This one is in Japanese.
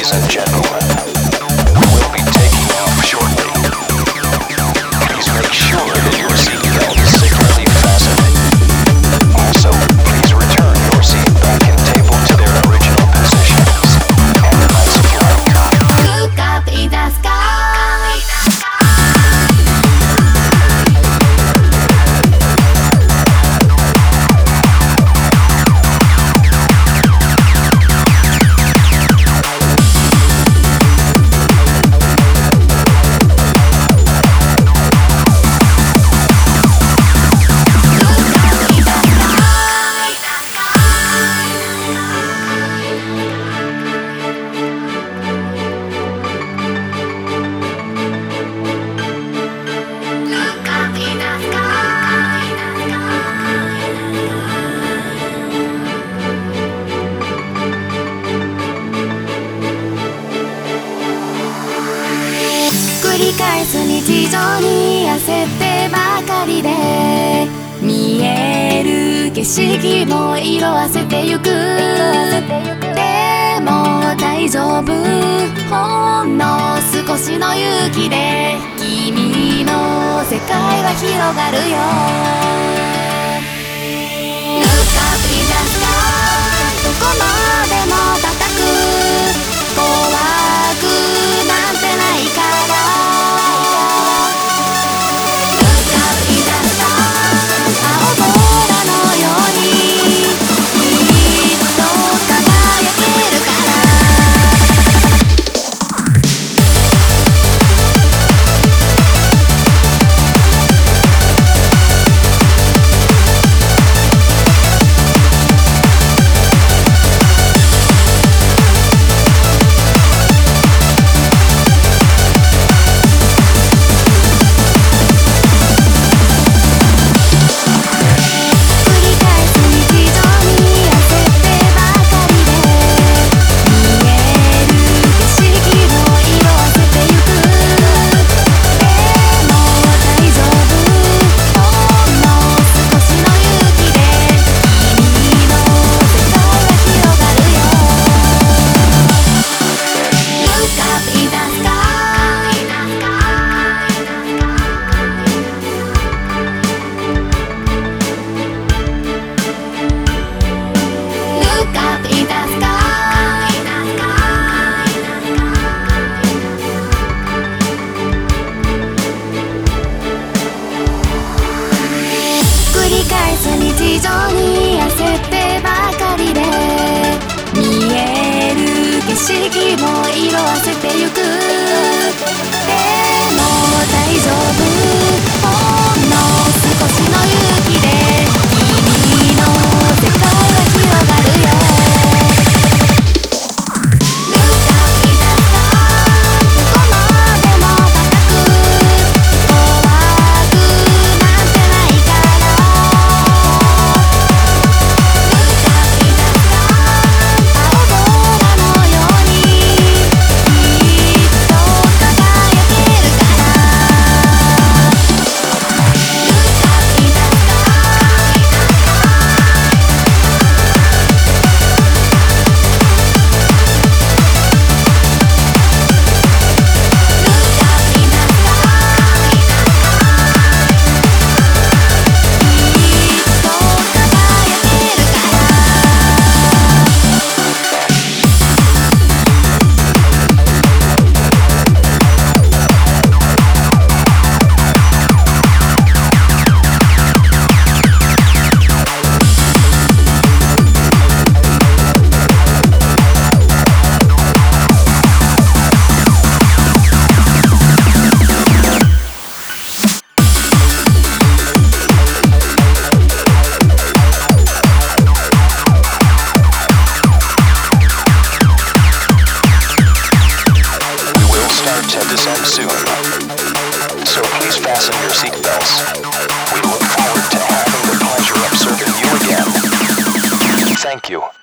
Ladies and gentlemen, we'll be taking off shortly. Please make sure that your seatbelt is securely fastened. Also, please return your seatbelt and table to their original positions. And a nice flying cop. Look up in the sky.繰り返す日常に焦ってばかりで見える景色も色あせてゆくでも大丈夫ほんの少しの勇気で君の世界は広がるよ Look up in the sky どこまでも叩く怖くなんてないから日常に焦ってばかりで見える景色も色あせてゆくでも大丈夫ほんの少しの勇気で君の世界は広がるよ To descend soon, so please fasten your seatbelts. We look forward to having the pleasure of serving you again. Thank you.